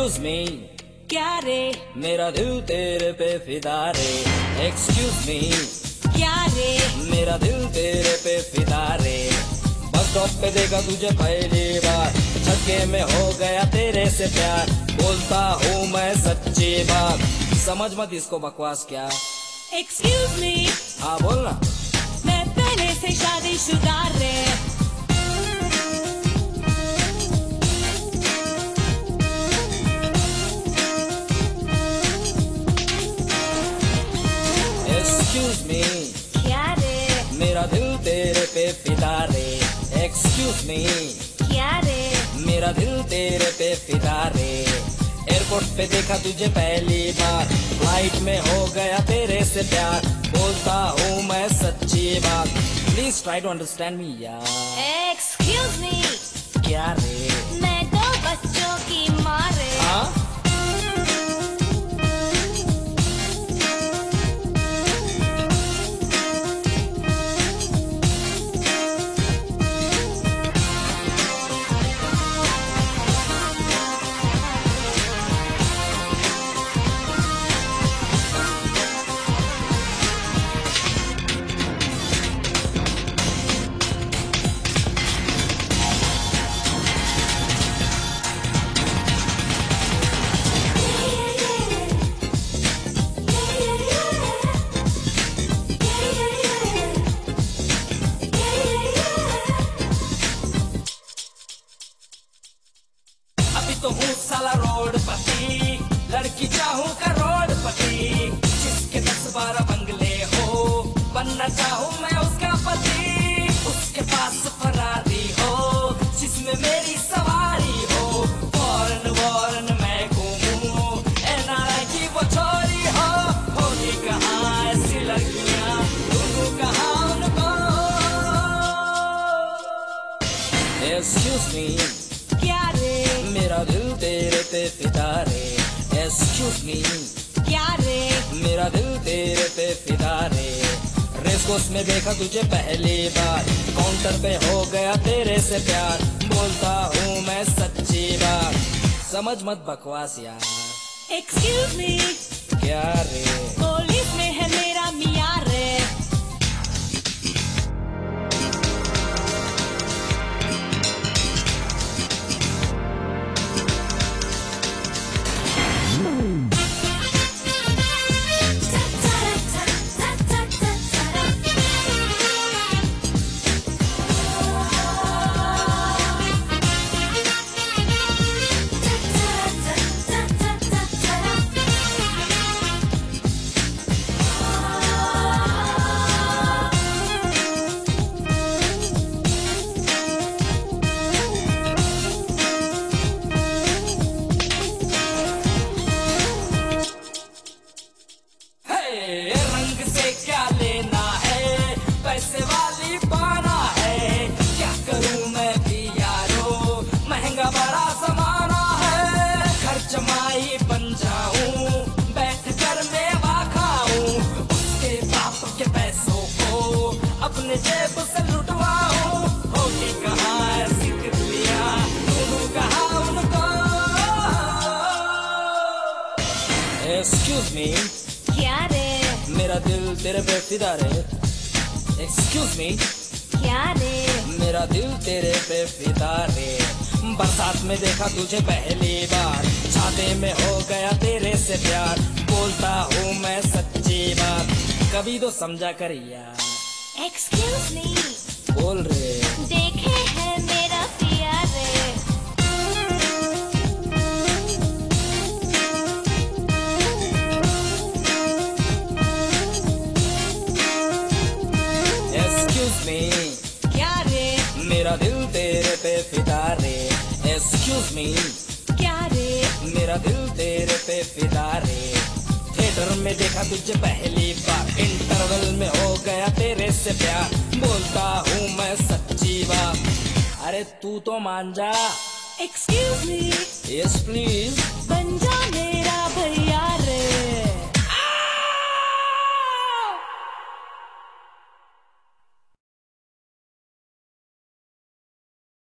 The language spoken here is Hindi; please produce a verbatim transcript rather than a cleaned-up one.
एक्सक्यूज मी, क्या रे मेरा दिल तेरे पे फिदा रे। एक्सक्यूज मी, क्या रे मेरा दिल तेरे पे फिदा रे। बस स्टॉप पे देखा तुझे पहली बार, छक्के में हो गया तेरे से प्यार। बोलता हूँ मैं सच्ची बात, समझ मत इसको बकवास क्या। एक्सक्यूज मी, हाँ बोलना। मैं पहले से शादीशुदा रे। एक्सक्यूज मी, क्या रे मेरा दिल तेरे पे फिदा रे। एक्सक्यूज मी, क्या रे मेरा दिल तेरे पे फिदा रे। एयरपोर्ट पे देखा तुझे पहली बार, फ्लाइट में हो गया तेरे से प्यार। बोलता हूँ मैं सच्ची बात, please try to understand me यार। एक्सक्यूज मी, क्या रे मैं दो बच्चों की माँ रे। हाँ? तो हूँ साला रोड पति, लड़की चाहूँ करोड़पति। जिसके दस बारह बंगले हो, बनना चाहूँ मैं उसका पति। उसके पास फरारी हो, जिसमें मेरी सवारी हो। फॉरेन वॉरेन मैं घूमूं, एनआरआई की वो छोरी हो। होगी कहाँ ऐसी लड़कियाँ, ढूंढूं कहाँ उनको। एक्सक्यूज मी, क्या रे मेरा दिल तेरे पे फिदा रे। एक्सक्यूज मी, क्या रे मेरा दिल तेरे पे फिदा रे। रेस कोर्स में देखा तुझे पहली बार, काउंटर पे हो गया तेरे से प्यार। बोलता हूँ मैं सच्ची बात, समझ मत बकवास यार। एक्सक्यूज मी, क्या रे पुलिस में है मेरा मियाँ रे। रंग से क्या लेना है, पैसे वाली पाना है। क्या करूं मैं भी यारो, महंगा बड़ा जमाना है। घर जमाई बन जाऊं, बैठ कर मेवा खाऊं। उसके बाप के पैसों को अपने जेब से लुटवाऊं। होगी कहाँ ऐसी तितलियां, ढूंढूं कहाँ उनको। एक्सक्यूज मी, क्या रे मेरा दिल तेरे पे फिदा रे। एक्सक्यूज मी, क्या रे मेरा दिल तेरे पे फिदा रे। बरसात में देखा तुझे पहली बार, छाते में हो गया तेरे से प्यार। बोलता हूँ मैं सच्ची बात, कभी तो समझा कर यार। एक्सक्यूज मी, बोल रे देखे है मेरा पिया रे। एक्सक्यूज मी, क्या रे मेरा दिल तेरे पे फिदा रे। एक्सक्यूज मी, क्या रे मेरा दिल तेरे पे फिदा रे। थिएटर में देखा तुझे पहली बार, इंटरवल में हो गया तेरे से प्यार। बोलता हूँ मैं सच्ची बात, अरे तू तो मान जा। एक्सक्यूज मी, यस प्लीज, बन जा मेरा